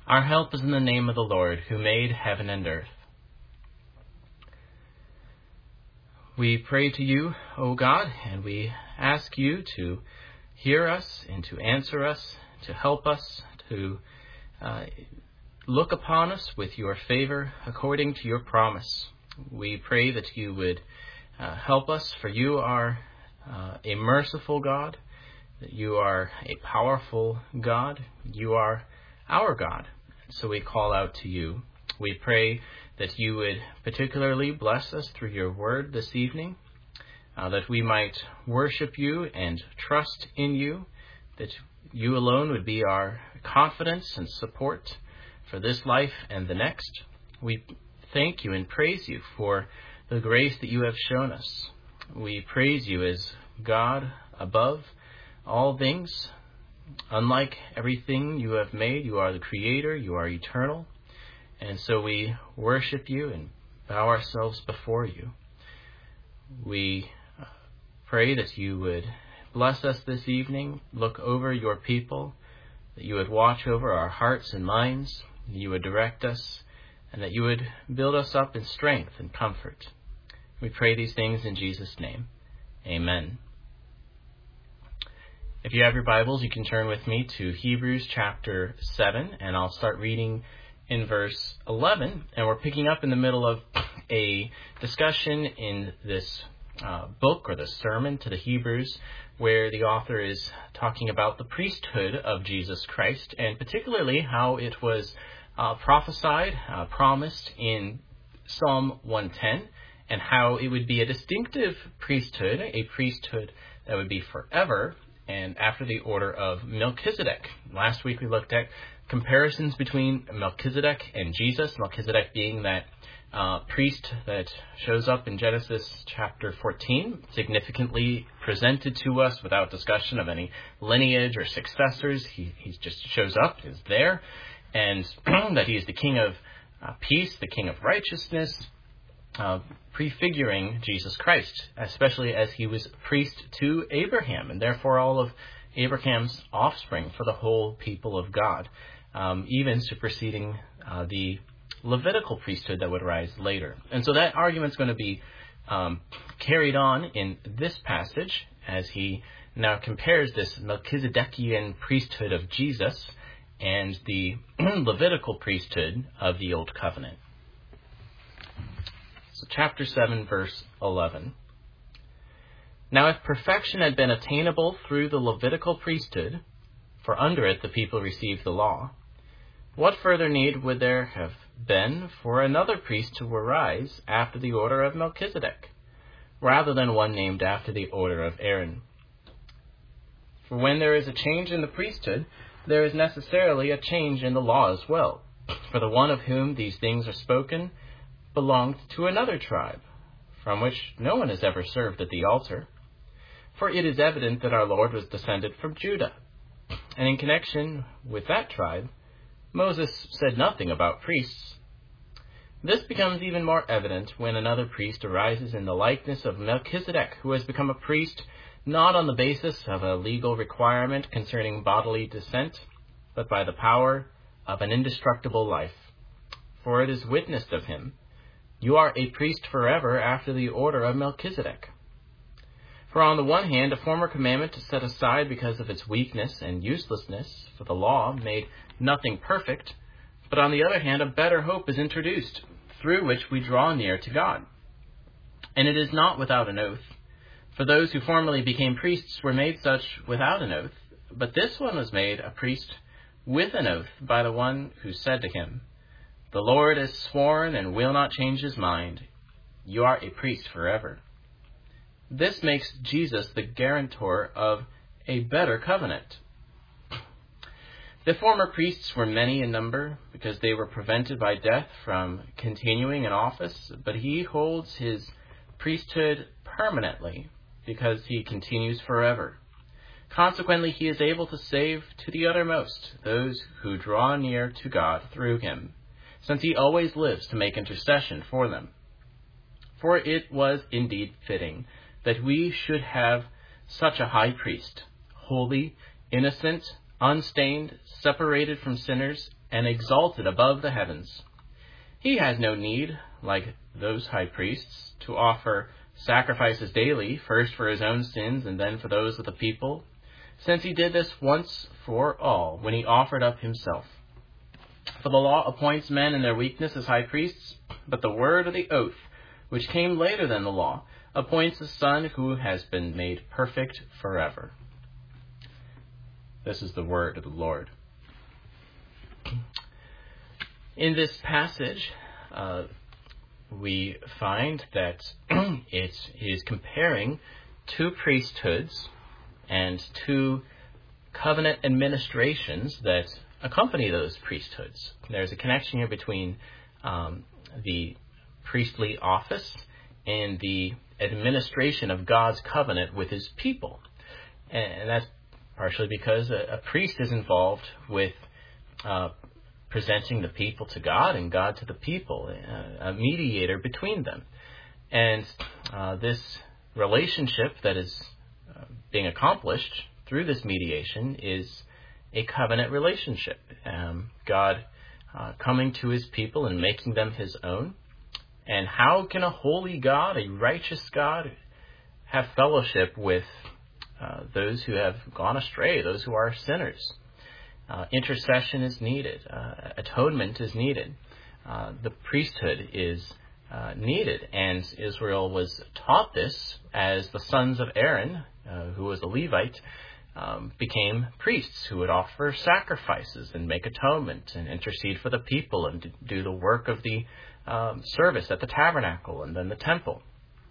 Our help is in the name of the Lord, who made heaven and earth. We pray to you, O God, and we ask you to hear us and to answer us, to help us, to look upon us with your favor according to your promise. We pray that you would help us, for you are a merciful God, that you are a powerful God, you are our God. So we call out to you. We pray that you would particularly bless us through your word this evening, that we might worship you and trust in you, that you alone would be our confidence and support for this life and the next. We thank you and praise you for the grace that you have shown us. We praise you as God above all things. Unlike everything you have made, you are the creator, you are eternal. And so we worship you and bow ourselves before you. We pray that you would bless us this evening, look over your people, that you would watch over our hearts and minds, that you would direct us, and that you would build us up in strength and comfort. We pray these things in Jesus' name. Amen. If you have your Bibles, you can turn with me to Hebrews chapter 7, and I'll start reading in verse 11. And we're picking up in the middle of a discussion in this book, or the sermon to the Hebrews, where the author is talking about the priesthood of Jesus Christ, and particularly how it was prophesied, promised in Psalm 110, and how it would be a distinctive priesthood, a priesthood that would be forever, and after the order of Melchizedek. Last week we looked at comparisons between Melchizedek and Jesus, Melchizedek being that priest that shows up in Genesis chapter 14, significantly presented to us without discussion of any lineage or successors. He just shows up, is there, and that he is the king of peace, the king of righteousness, prefiguring Jesus Christ, especially as he was priest to Abraham, and therefore all of Abraham's offspring for the whole people of God, even superseding the Levitical priesthood that would rise later. And so that argument's going to be carried on in this passage as he now compares this Melchizedekian priesthood of Jesus and the Levitical priesthood of the Old Covenant. So chapter 7, verse 11. Now if perfection had been attainable through the Levitical priesthood, for under it the people received the law, what further need would there have been for another priest to arise after the order of Melchizedek, rather than one named after the order of Aaron? For when there is a change in the priesthood, there is necessarily a change in the law as well. For the one of whom these things are spoken belonged to another tribe, from which no one has ever served at the altar. For it is evident that our Lord was descended from Judah, and in connection with that tribe, Moses said nothing about priests. This becomes even more evident when another priest arises in the likeness of Melchizedek, who has become a priest not on the basis of a legal requirement concerning bodily descent, but by the power of an indestructible life. For it is witnessed of him, "You are a priest forever after the order of Melchizedek." For on the one hand, a former commandment is set aside because of its weakness and uselessness, for the law made nothing perfect, but on the other hand, a better hope is introduced, through which we draw near to God. And it is not without an oath, for those who formerly became priests were made such without an oath, but this one was made a priest with an oath by the one who said to him, "The Lord has sworn and will not change his mind. You are a priest forever." This makes Jesus the guarantor of a better covenant. The former priests were many in number because they were prevented by death from continuing in office, but he holds his priesthood permanently because he continues forever. Consequently, he is able to save to the uttermost those who draw near to God through him, since he always lives to make intercession for them. For it was indeed fitting that we should have such a high priest, holy, innocent, unstained, separated from sinners, and exalted above the heavens. He has no need, like those high priests, to offer sacrifices daily, first for his own sins and then for those of the people, since he did this once for all when he offered up himself. For the law appoints men in their weakness as high priests, but the word of the oath, which came later than the law, appoints a Son who has been made perfect forever. This is the word of the Lord. In this passage, we find that it is comparing two priesthoods and two covenant administrations that accompany those priesthoods. There's a connection here between the priestly office and the administration of God's covenant with his people. And that's partially because a priest is involved with presenting the people to God and God to the people, a mediator between them. And this relationship that is being accomplished through this mediation is a covenant relationship. God coming to his people and making them his own. And how can a holy God, a righteous God, have fellowship with those who have gone astray, those who are sinners? Intercession is needed. Atonement is needed. The priesthood is needed. And Israel was taught this as the sons of Aaron, who was a Levite, became priests who would offer sacrifices and make atonement and intercede for the people and do the work of the service at the tabernacle and then the temple.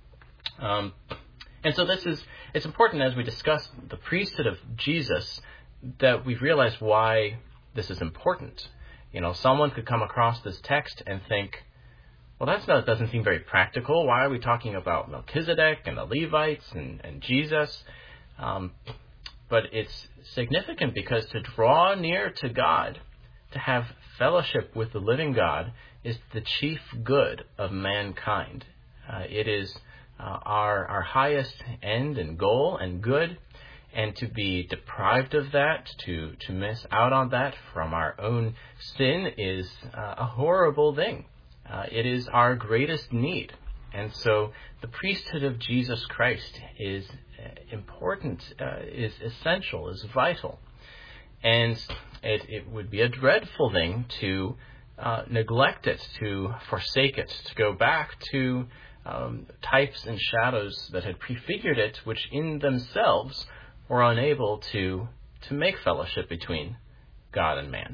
And so it's important as we discuss the priesthood of Jesus that we realize why this is important. Someone could come across this text and think, well, that doesn't seem very practical. Why are we talking about Melchizedek and the Levites and Jesus? But it's significant because to draw near to God, to have fellowship with the living God, is the chief good of mankind. It is our highest end and goal and good, and to be deprived of that, to miss out on that from our own sin is a horrible thing. It is our greatest need. And so the priesthood of Jesus Christ is important, is essential, is vital. And it would be a dreadful thing to neglect it, to forsake it, to go back to types and shadows that had prefigured it, which in themselves were unable to make fellowship between God and man.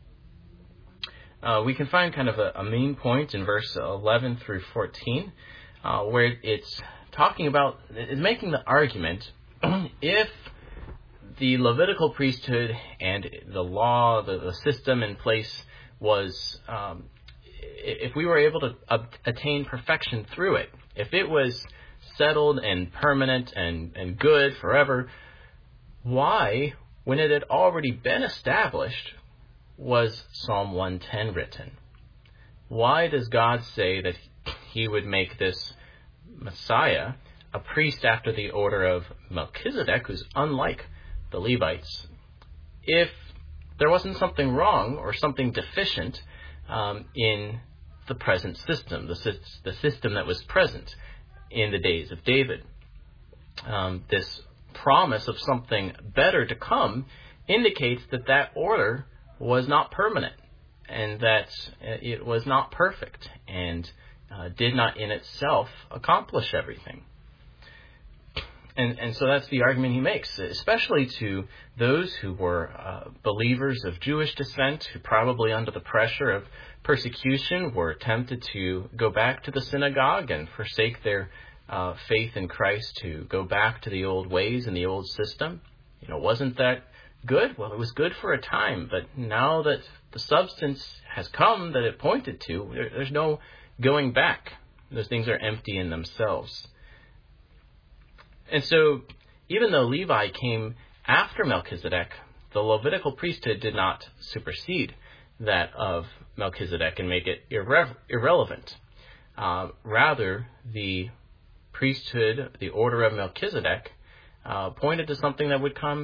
We can find kind of a main point in verse 11 through 14, where it's talking about, it's making the argument, if the Levitical priesthood and the law, the system in place was, if we were able to attain perfection through it, if it was settled and permanent and good forever, why, when it had already been established, was Psalm 110 written? Why does God say that he would make this Messiah a priest after the order of Melchizedek, who's unlike the Levites, if there wasn't something wrong or something deficient in the present system, the system that was present in the days of David? This promise of something better to come indicates that order was not permanent and that it was not perfect and did not in itself accomplish everything. And so that's the argument he makes, especially to those who were believers of Jewish descent, who probably under the pressure of persecution were tempted to go back to the synagogue and forsake their faith in Christ, to go back to the old ways and the old system. Wasn't that good? Well, it was good for a time, but now that the substance has come that it pointed to, there's no going back. Those things are empty in themselves. And so, even though Levi came after Melchizedek, the Levitical priesthood did not supersede that of Melchizedek and make it irrelevant. Rather, the priesthood, the order of Melchizedek, pointed to something that would come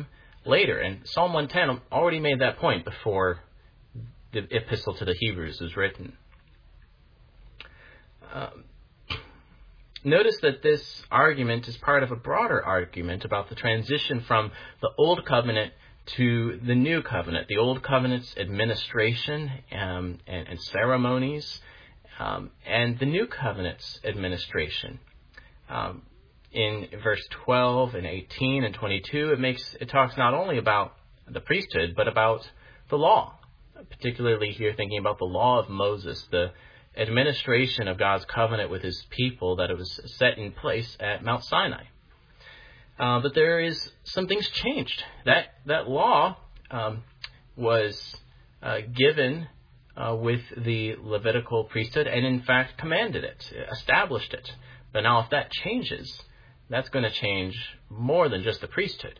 later. And Psalm 110 already made that point before the epistle to the Hebrews was written. Notice that this argument is part of a broader argument about the transition from the Old Covenant to the New Covenant. The Old Covenant's administration and ceremonies, and the New Covenant's administration. In verse 12 and 18 and 22, it talks not only about the priesthood, but about the law. Particularly here thinking about the law of Moses, the administration of God's covenant with his people, that it was set in place at Mount Sinai. But there is some things changed. That law was given with the Levitical priesthood, and in fact commanded it, established it. But now if that changes, that's going to change more than just the priesthood.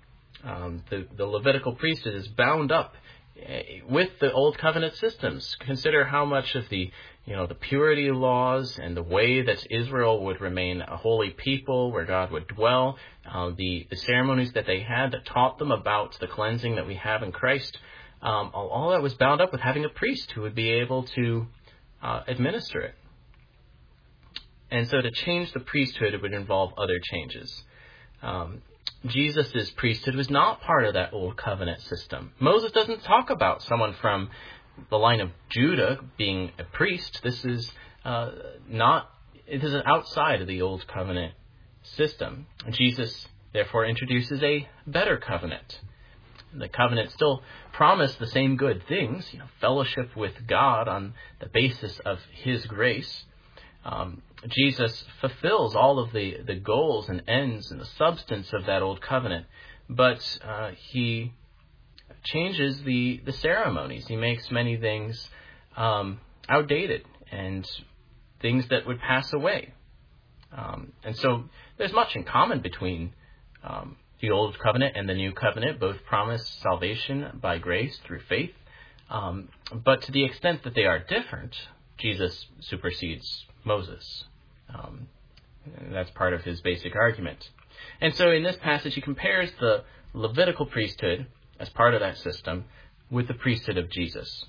The Levitical priesthood is bound up with the Old Covenant systems. Consider how much of the purity laws and the way that Israel would remain a holy people where God would dwell, the ceremonies that they had that taught them about the cleansing that we have in Christ, all that was bound up with having a priest who would be able to administer it. And so to change the priesthood, it would involve other changes. Jesus' priesthood was not part of that Old Covenant system. Moses doesn't talk about someone from the line of Judah being a priest. This is outside of the Old Covenant system. Jesus, therefore, introduces a better covenant. The covenant still promised the same good things, fellowship with God on the basis of his grace. Jesus fulfills all of the goals and ends and the substance of that old covenant, but he changes the ceremonies. He makes many things outdated and things that would pass away. And so there's much in common between the old covenant and the new covenant. Both promise salvation by grace through faith. But to the extent that they are different, Jesus supersedes Moses. That's part of his basic argument. And so in this passage, he compares the Levitical priesthood as part of that system with the priesthood of Jesus.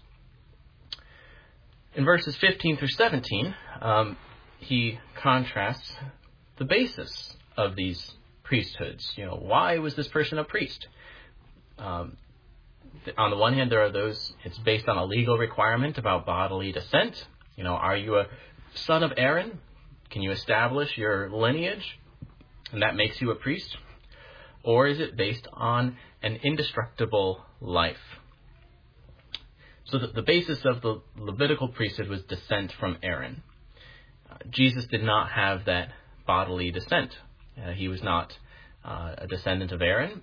In verses 15 through 17, he contrasts the basis of these priesthoods. Why was this person a priest? On the one hand, there are those, it's based on a legal requirement about bodily descent. Are you a son of Aaron? Can you establish your lineage? And that makes you a priest? Or is it based on an indestructible life? So the basis of the Levitical priesthood was descent from Aaron. Jesus did not have that bodily descent. He was not a descendant of Aaron.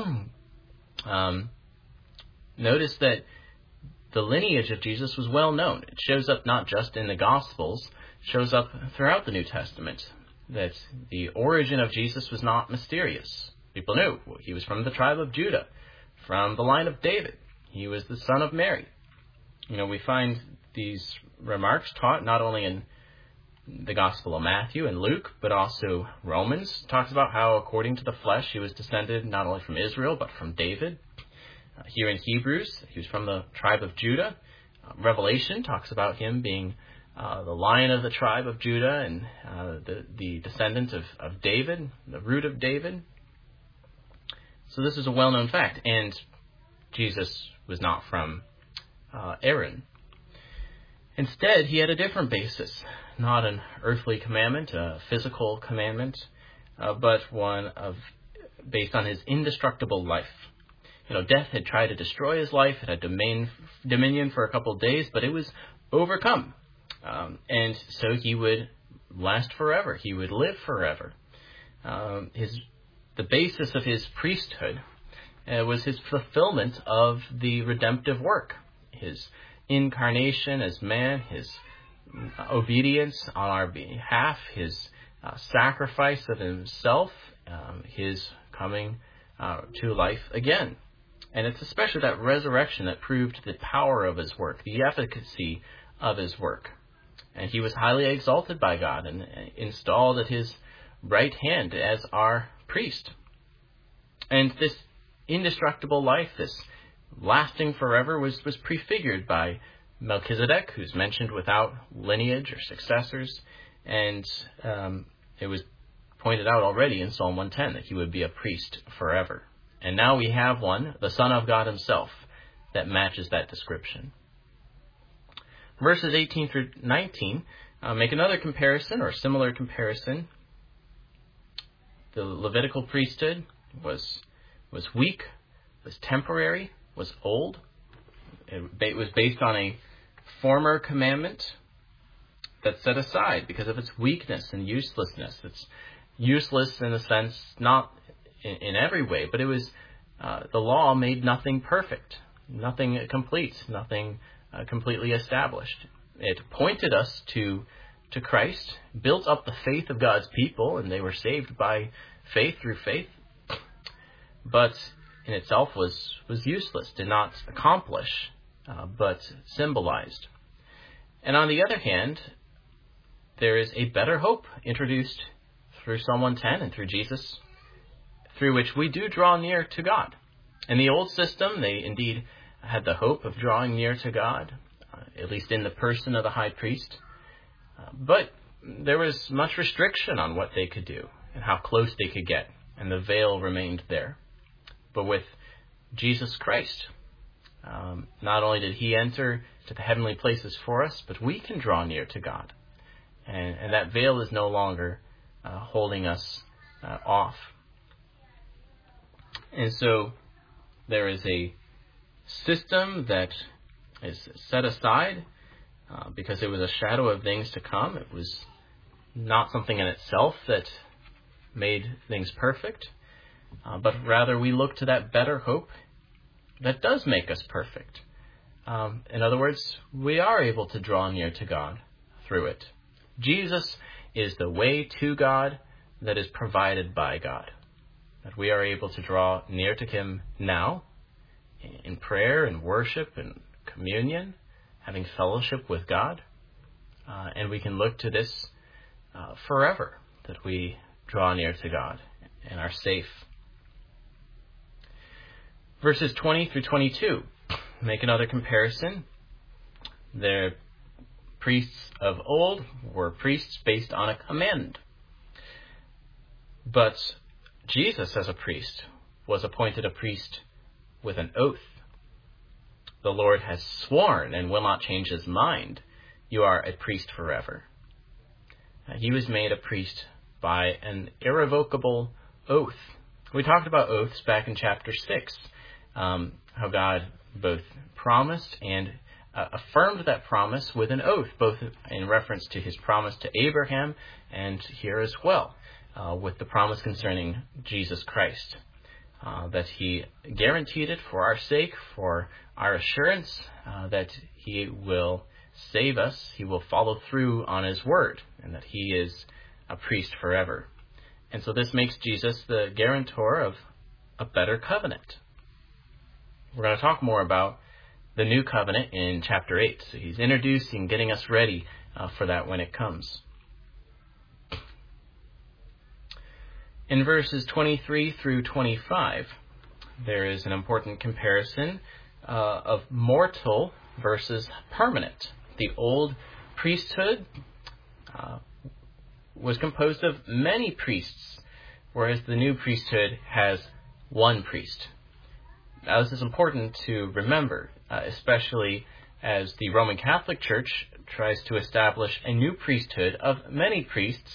Notice that the lineage of Jesus was well known. It shows up not just in the Gospels, it shows up throughout the New Testament, that the origin of Jesus was not mysterious. People knew he was from the tribe of Judah, from the line of David. He was the son of Mary. We find these remarks taught not only in the Gospel of Matthew and Luke, but also Romans talks about how according to the flesh he was descended not only from Israel, but from David. Here in Hebrews, he was from the tribe of Judah. Revelation talks about him being the lion of the tribe of Judah and the descendant of David, the root of David. So this is a well-known fact. And Jesus was not from Aaron. Instead, he had a different basis, not an earthly commandment, a physical commandment, but one based on his indestructible life. Death had tried to destroy his life. It had dominion for a couple of days, but it was overcome. And so he would last forever. He would live forever. The basis of his priesthood was his fulfillment of the redemptive work, his incarnation as man, his obedience on our behalf, his sacrifice of himself, his coming to life again. And it's especially that resurrection that proved the power of his work, the efficacy of his work. And he was highly exalted by God and installed at his right hand as our priest. And this indestructible life, this lasting forever, was prefigured by Melchizedek, who's mentioned without lineage or successors, and it was pointed out already in Psalm 110 that he would be a priest forever. And now we have one, the Son of God himself, that matches that description. Verses 18 through 19 make another comparison, or similar comparison. The Levitical priesthood was weak, was temporary, was old. It was based on a former commandment that's set aside because of its weakness and uselessness. It's useless in a sense, not in every way, but it was the law made nothing perfect, nothing complete, nothing completely established. It pointed us to Christ, built up the faith of God's people, and they were saved by faith through faith, but in itself was useless, did not accomplish, but symbolized. And on the other hand, there is a better hope introduced through Psalm 110 and through Jesus, through which we do draw near to God. In the old system, they indeed had the hope of drawing near to God, at least in the person of the high priest, but there was much restriction on what they could do and how close they could get, and the veil remained there. But with Jesus Christ, not only did he enter to the heavenly places for us, but we can draw near to God. And that veil is no longer holding us off. And so there is a system that is set aside because it was a shadow of things to come. It was not something in itself that made things perfect, but rather we look to that better hope that does make us perfect. In other words, we are able to draw near to God through it. Jesus is the way to God that is provided by God, that we are able to draw near to him now in prayer and worship and communion, having fellowship with God, and we can look to this forever, that we draw near to God and are safe. Verses 20 through 22 make another comparison. The priests of old were priests based on a command. But Jesus, as a priest, was appointed a priest with an oath. The Lord has sworn and will not change his mind. You are a priest forever. He was made a priest by an irrevocable oath. We talked about oaths back in chapter 6, how God both promised and affirmed that promise with an oath, both in reference to his promise to Abraham and here as well, with the promise concerning Jesus Christ, that he guaranteed it for our sake, for our assurance that he will save us, he will follow through on his word, and that he is a priest forever. And so this makes Jesus the guarantor of a better covenant. We're going to talk more about the new covenant in chapter 8. So he's introducing, getting us ready for that when it comes. In verses 23 through 25, there is an important comparison of mortal versus permanent. The old priesthood was composed of many priests, whereas the new priesthood has one priest. Now, this is important to remember, especially as the Roman Catholic Church tries to establish a new priesthood of many priests,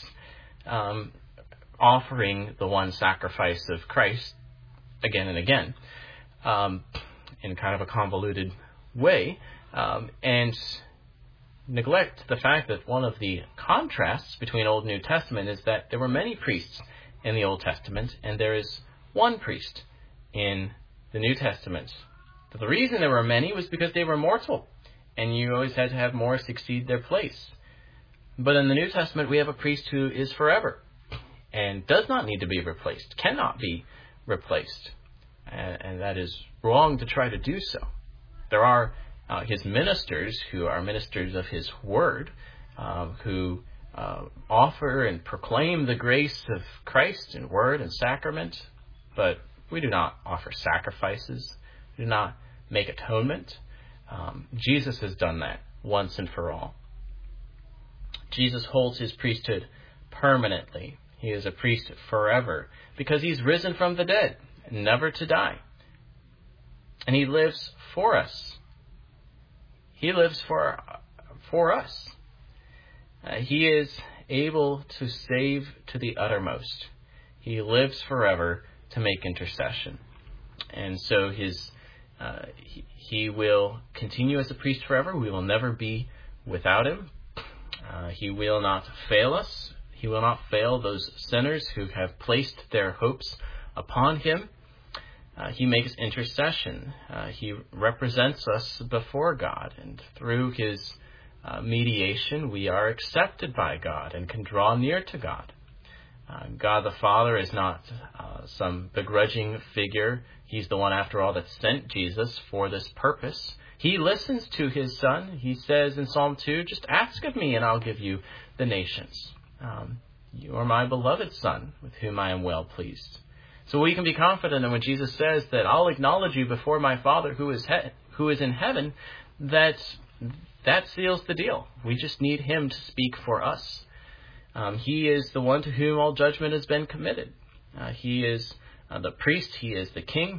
offering the one sacrifice of Christ again and again, in kind of a convoluted way, and neglect the fact that one of the contrasts between Old and New Testament is that there were many priests in the Old Testament, and there is one priest in the New Testament. But the reason there were many was because they were mortal, and you always had to have more succeed their place. But in the New Testament, we have a priest who is forever, and does not need to be replaced, cannot be replaced. And that is wrong to try to do so. There are his ministers who are ministers of his word, who offer and proclaim the grace of Christ in word and sacrament, but We do not offer sacrifices. We do not make atonement. Jesus has done that once and for all. Jesus holds his priesthood permanently. He is a priest forever because he's risen from the dead, never to die. And he lives for us. He lives for us. He is able to save to the uttermost. He lives forever to make intercession. And so he will continue as a priest forever. We will never be without him. He will not fail us. He will not fail those sinners who have placed their hopes upon him. He makes intercession. He represents us before God, and through his mediation, we are accepted by God and can draw near to God. God the Father is not some begrudging figure. He's the one, after all, that sent Jesus for this purpose. He listens to his Son. He says in Psalm 2, just ask of me and I'll give you the nations. You are my beloved Son, with whom I am well pleased. So we can be confident that when Jesus says that I'll acknowledge you before my Father who is in heaven, that seals the deal. We just need him to speak for us. He is the one to whom all judgment has been committed. He is the priest. He is the king.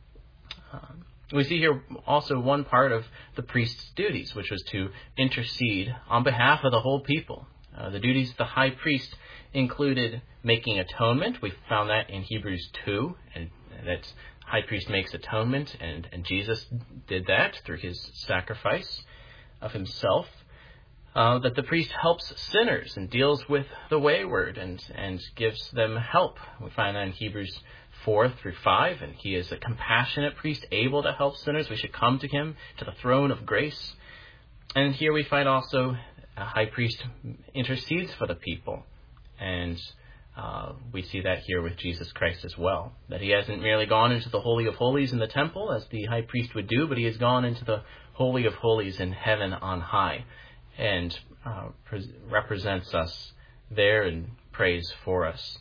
We see here also one part of the priest's duties, which was to intercede on behalf of the whole people. The duties of the high priest included making atonement. We found that in Hebrews 2, and that high priest makes atonement, and Jesus did that through his sacrifice of himself. That the priest helps sinners and deals with the wayward and gives them help. We find that in Hebrews 4 through 5, and he is a compassionate priest able to help sinners. We should come to him, to the throne of grace. And here we find also a high priest intercedes for the people. And we see that here with Jesus Christ as well, that he hasn't merely gone into the Holy of Holies in the temple, as the high priest would do, but he has gone into the Holy of Holies in heaven on high, and represents us there and prays for us.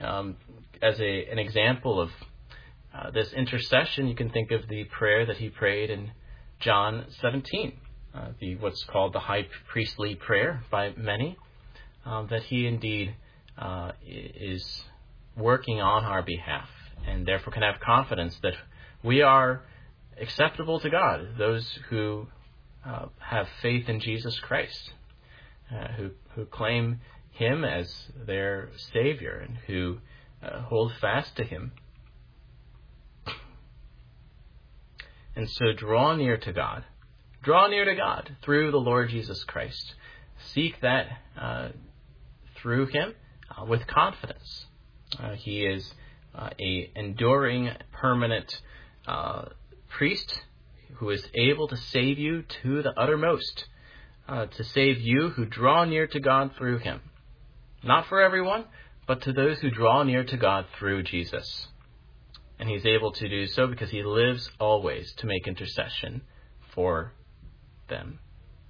As an example of this intercession, you can think of the prayer that he prayed in John 17, what's called the high priestly prayer by many, that he indeed is working on our behalf, and therefore can have confidence that we are acceptable to God, those who have faith in Jesus Christ, who claim him as their Savior and who hold fast to him. And so draw near to God. Draw near to God through the Lord Jesus Christ. Seek that through him with confidence. He is a enduring, permanent priest who is able to save you to the uttermost, to save you who draw near to God through him. Not for everyone, but to those who draw near to God through Jesus. And he's able to do so because he lives always to make intercession for them.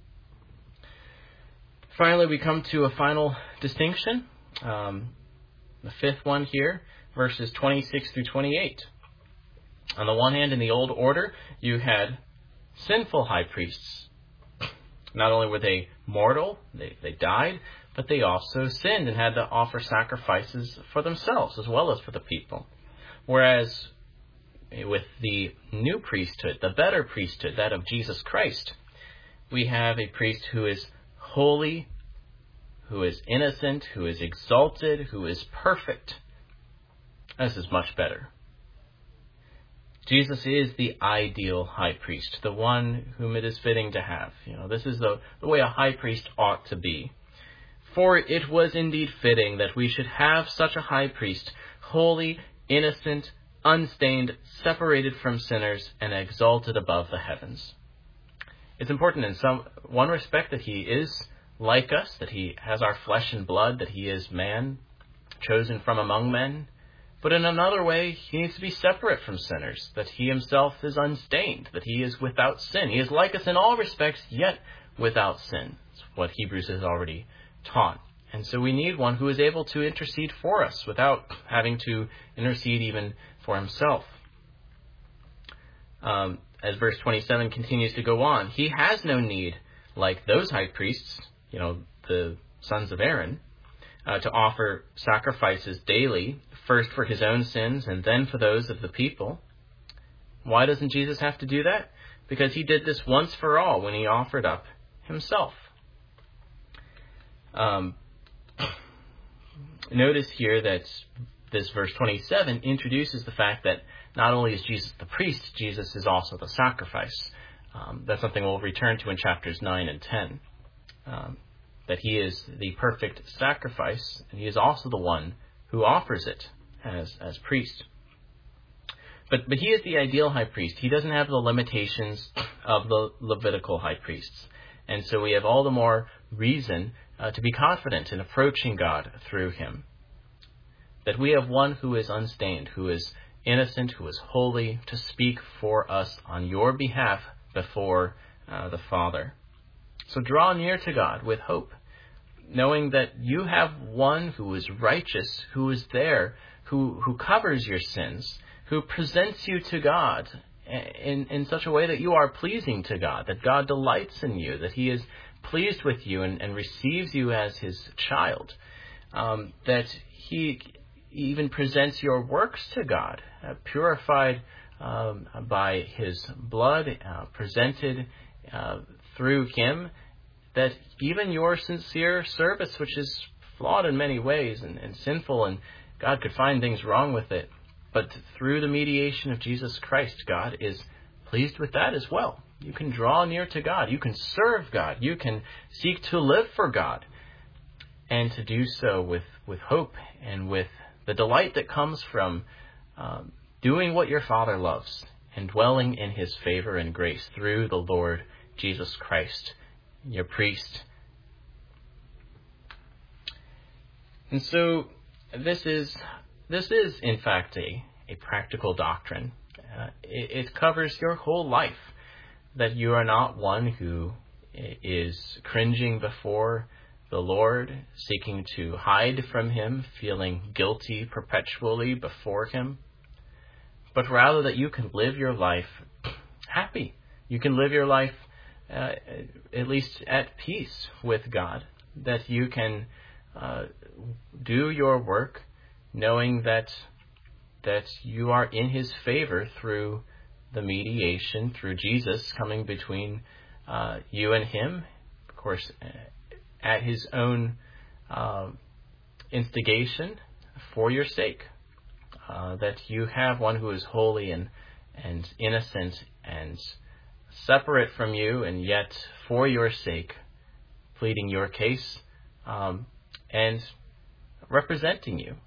Finally, we come to a final distinction, the fifth one here, verses 26 through 28. On the one hand, in the old order, you had sinful high priests. Not only were they mortal, they died, but they also sinned and had to offer sacrifices for themselves as well as for the people. Whereas with the new priesthood, the better priesthood, that of Jesus Christ, we have a priest who is holy, who is innocent, who is exalted, who is perfect. This is much better. Jesus is the ideal high priest, the one whom it is fitting to have. This is the way a high priest ought to be. For it was indeed fitting that we should have such a high priest, holy, innocent, unstained, separated from sinners, and exalted above the heavens. It's important in one respect that he is like us, that he has our flesh and blood, that he is man, chosen from among men. But in another way, he needs to be separate from sinners, that he himself is unstained, that he is without sin. He is like us in all respects, yet without sin. It's what Hebrews has already taught. And so we need one who is able to intercede for us without having to intercede even for himself. As verse 27 continues to go on, he has no need, like those high priests, the sons of Aaron, to offer sacrifices daily, first for his own sins and then for those of the people. Why doesn't Jesus have to do that? Because he did this once for all when he offered up himself. Notice here that this verse 27 introduces the fact that not only is Jesus the priest, Jesus is also the sacrifice. That's something we'll return to in chapters 9 and 10. That he is the perfect sacrifice, and he is also the one who offers it as priest. But he is the ideal high priest. He doesn't have the limitations of the Levitical high priests. And so we have all the more reason to be confident in approaching God through him. That we have one who is unstained, who is innocent, who is holy, to speak for us on your behalf before the Father. So draw near to God with hope, knowing that you have one who is righteous, who is there, who covers your sins, who presents you to God in such a way that you are pleasing to God, that God delights in you, that he is pleased with you and receives you as his child, that he even presents your works to God, purified by his blood, presented through him, that even your sincere service, which is flawed in many ways and sinful, and God could find things wrong with it, but through the mediation of Jesus Christ, God is pleased with that as well. You can draw near to God. You can serve God. You can seek to live for God, and to do so with hope and with the delight that comes from doing what your Father loves and dwelling in his favor and grace through the Lord Jesus Christ, your priest. And so this is in fact a practical doctrine. It covers your whole life, that you are not one who is cringing before the Lord, seeking to hide from him, feeling guilty perpetually before him, but rather that you can live your life happy. You can live your life at least at peace with God, that you can do your work knowing that you are in his favor through the mediation, through Jesus coming between you and him, of course, at his own instigation for your sake, that you have one who is holy and innocent and separate from you, and yet for your sake pleading your case and representing you.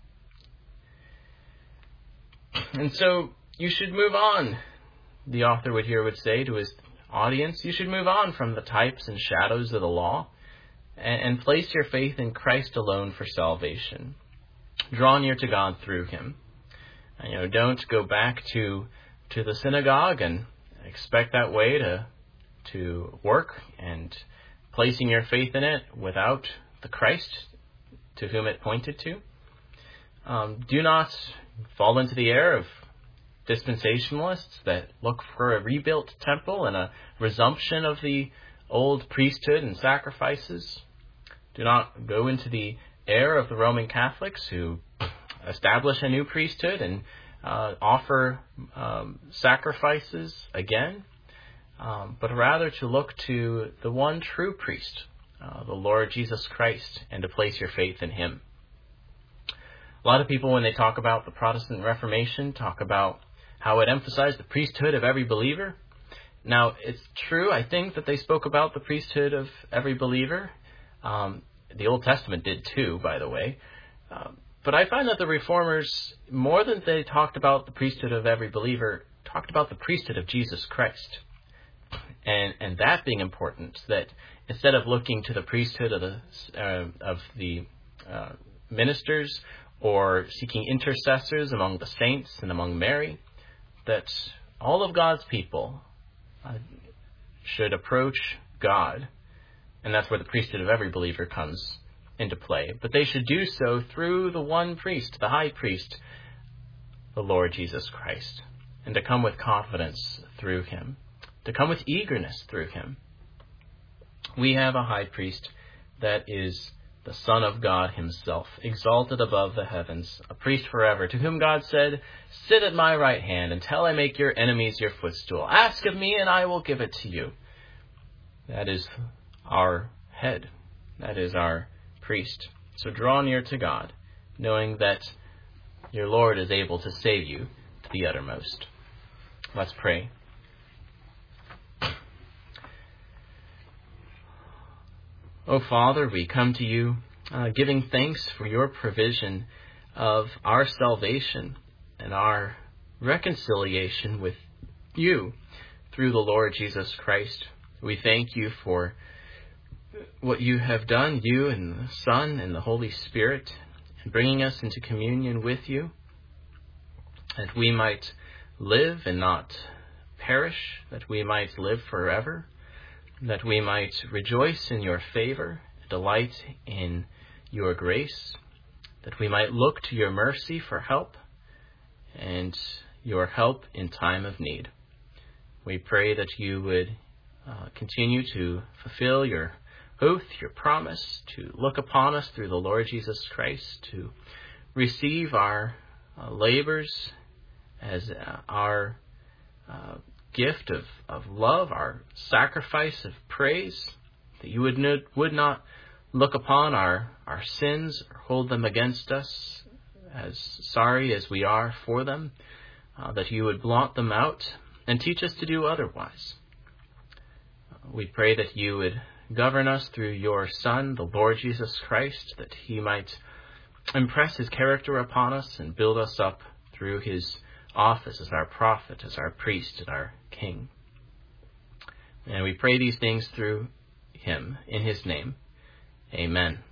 And so you should move on, the author would say to his audience. You should move on from the types and shadows of the law and place your faith in Christ alone for salvation. Draw near to God through him. And, don't go back to the synagogue and expect that way to work, and placing your faith in it without the Christ to whom it pointed to. Do not fall into the error of dispensationalists that look for a rebuilt temple and a resumption of the old priesthood and sacrifices. Do not go into the error of the Roman Catholics who establish a new priesthood and offer sacrifices again, but rather to look to the one true priest, the Lord Jesus Christ, and to place your faith in him. A lot of people, when they talk about the Protestant Reformation, talk about how it emphasized the priesthood of every believer. Now, it's true, I think, that they spoke about the priesthood of every believer. The Old Testament did too, by the way. But I find that the Reformers, more than they talked about the priesthood of every believer, talked about the priesthood of Jesus Christ. And that being important, that instead of looking to the priesthood of the ministers, or seeking intercessors among the saints and among Mary, that all of God's people should approach God, and that's where the priesthood of every believer comes into play, but they should do so through the one priest, the high priest, the Lord Jesus Christ, and to come with confidence through him, to come with eagerness through him. We have a high priest that is the Son of God himself, exalted above the heavens, a priest forever, to whom God said, "Sit at my right hand until I make your enemies your footstool. Ask of me, and I will give it to you." That is our head. That is our priest. So draw near to God, knowing that your Lord is able to save you to the uttermost. Let's pray. O Father, we come to you giving thanks for your provision of our salvation and our reconciliation with you through the Lord Jesus Christ. We thank you for what you have done, you and the Son and the Holy Spirit, in bringing us into communion with you, that we might live and not perish, that we might live forever, that we might rejoice in your favor, delight in your grace, that we might look to your mercy for help and your help in time of need. We pray that you would continue to fulfill your oath, your promise, to look upon us through the Lord Jesus Christ, to receive our labors as our gift of love, our sacrifice of praise, that you would not look upon our sins or hold them against us, as sorry as we are for them, that you would blot them out and teach us to do otherwise. We pray that you would govern us through your Son, the Lord Jesus Christ, that he might impress his character upon us and build us up through his office as our prophet, as our priest, as our king. And we pray these things through him, in his name. Amen.